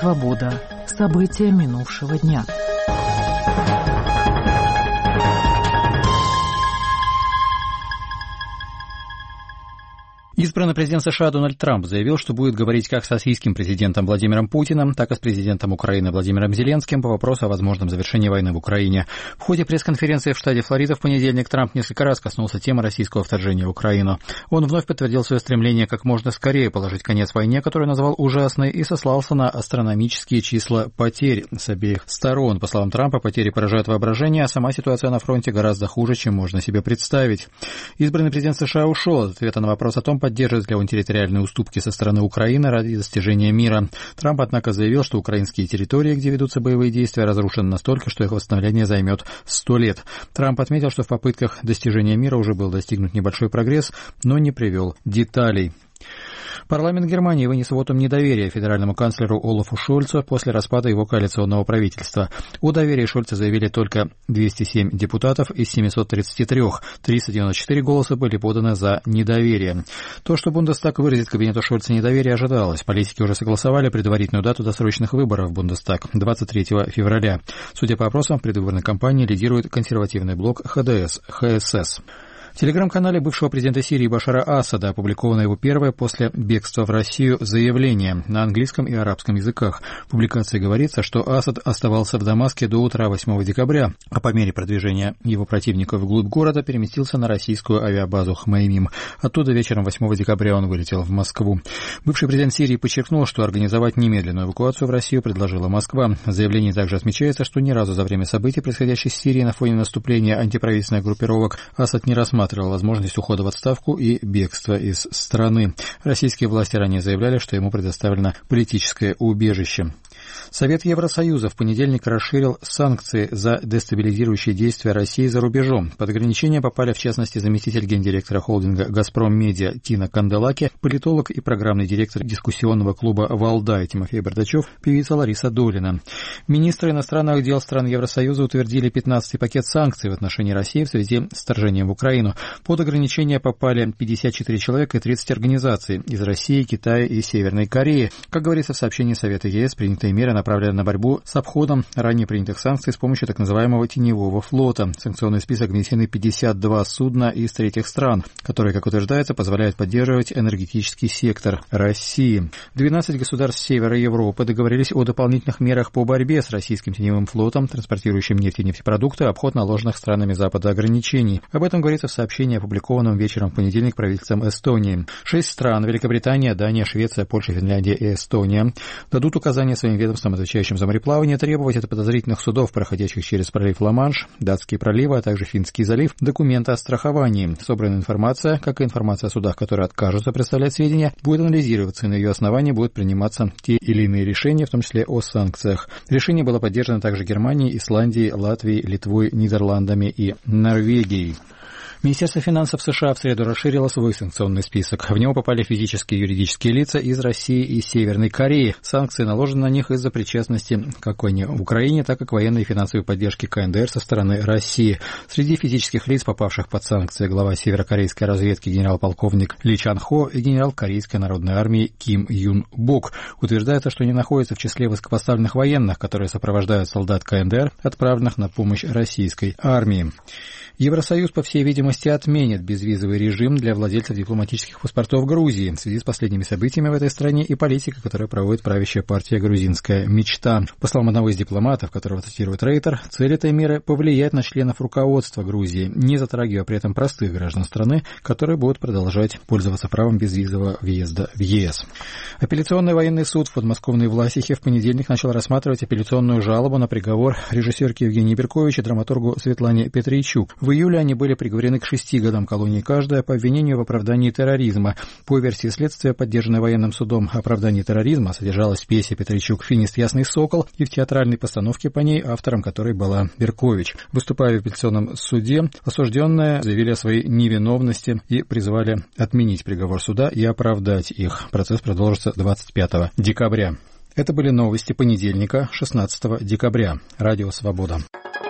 Свобода. События минувшего дня. Избранный президент США Дональд Трамп заявил, что будет говорить как с российским президентом Владимиром Путиным, так и с президентом Украины Владимиром Зеленским по вопросу о возможном завершении войны в Украине. В ходе пресс-конференции в штате Флорида в понедельник Трамп несколько раз коснулся темы российского вторжения в Украину. Он вновь подтвердил свое стремление как можно скорее положить конец войне, которую назвал ужасной, и сослался на астрономические числа потерь с обеих сторон. По словам Трампа, потери поражают воображение, а сама ситуация на фронте гораздо хуже, чем можно себе представить. Избранный президент США ушел от ответа на вопрос о том, поддерживает ли он территориальные уступки со стороны Украины ради достижения мира. Трамп, однако, заявил, что украинские территории, где ведутся боевые действия, разрушены настолько, что их восстановление займет 100 лет. Трамп отметил, что в попытках достижения мира уже был достигнут небольшой прогресс, но не привел деталей. Парламент Германии вынес вотум недоверия федеральному канцлеру Олафу Шольцу после распада его коалиционного правительства. О доверии Шольца заявили только 207 депутатов из 733. 394 голоса были поданы за недоверие. То, что Бундестаг выразит кабинету Шольца недоверие, ожидалось. Политики уже согласовали предварительную дату досрочных выборов в Бундестаг 23 февраля. Судя по опросам, в предвыборной кампании лидирует консервативный блок ХДС. В телеграм-канале бывшего президента Сирии Башара Асада опубликовано его первое после бегства в Россию заявление на английском и арабском языках. В публикации говорится, что Асад оставался в Дамаске до утра 8 декабря, а по мере продвижения его противников вглубь города переместился на российскую авиабазу Хмеймим. Оттуда вечером 8 декабря он вылетел в Москву. Бывший президент Сирии подчеркнул, что организовать немедленную эвакуацию в Россию предложила Москва. В заявлении также отмечается, что ни разу за время событий, происходящих в Сирии на фоне наступления антиправительственных группировок, Асад не рассматривал возможность ухода в отставку и бегства из страны. Российские власти ранее заявляли, что ему предоставлено политическое убежище. Совет Евросоюза в понедельник расширил санкции за дестабилизирующие действия России за рубежом. Под ограничения попали, в частности, заместитель гендиректора холдинга «Газпром Медиа» Тина Канделаки, политолог и программный директор дискуссионного клуба «Валдай» Тимофей Бардачев, певица Лариса Долина. Министры иностранных дел стран Евросоюза утвердили 15-й пакет санкций в отношении России в связи с вторжением в Украину. Под ограничения попали 54 человека и 30 организаций из России, Китая и Северной Кореи. Как говорится в сообщении Совета ЕС, принятые меры направлены на борьбу с обходом ранее принятых санкций с помощью так называемого теневого флота. В санкционный список внесены 52 судна из третьих стран, которые, как утверждается, позволяют поддерживать энергетический сектор России. 12 государств Севера Европы договорились о дополнительных мерах по борьбе с российским теневым флотом, транспортирующим нефть и нефтепродукты, обход наложенных странами Запада ограничений. Об этом говорится в сообщении, опубликованном вечером в понедельник правительством Эстонии. 6 стран – Великобритания, Дания, Швеция, Польша, Финляндия и Эстония – дадут указания своим ведомствам, отвечающим за мореплавание, требовать от подозрительных судов, проходящих через пролив Ла-Манш, Датские проливы, а также Финский залив, документы о страховании. Собранная информация, как и информация о судах, которые откажутся представлять сведения, будет анализироваться, и на ее основании будут приниматься те или иные решения, в том числе о санкциях. Решение было поддержано также Германией, Исландией, Латвией, Литвой, Нидерландами и Норвегией. Министерство финансов США в среду расширило свой санкционный список. В него попали физические и юридические лица из России и Северной Кореи. Санкции наложены на них из-за причастности как в Украине, так и к военной и финансовой поддержке КНДР со стороны России. Среди физических лиц, попавших под санкции, глава северокорейской разведки генерал-полковник Ли Чан Хо и генерал Корейской народной армии Ким Юн Бок. Утверждается, что они находятся в числе высокопоставленных военных, которые сопровождают солдат КНДР, отправленных на помощь российской армии. Евросоюз, по всей видимости, отменит безвизовый режим для владельцев дипломатических паспортов Грузии в связи с последними событиями в этой стране и политикой, которую проводит правящая партия «Грузинская мечта». По словам одного из дипломатов, которого цитирует Рейтер, цель этой меры – повлиять на членов руководства Грузии, не затрагивая при этом простых граждан страны, которые будут продолжать пользоваться правом безвизового въезда в ЕС. Апелляционный военный суд в подмосковной Власихе в понедельник начал рассматривать апелляционную жалобу на приговор режиссерке Евгении Беркович и драматургу Светлане Петрийчук. В июле они были приговорены к 6 годам колонии каждая по обвинению в оправдании терроризма. По версии следствия, поддержанной военным судом, оправдание терроризма содержалось в пьесе Петрийчук «Финист. Ясный сокол» и в театральной постановке по ней, автором которой была Беркович. Выступая в апелляционном суде, осужденные заявили о своей невиновности и призвали отменить приговор суда и оправдать их. Процесс продолжится 25 декабря. Это были новости понедельника, 16 декабря. Радио «Свобода».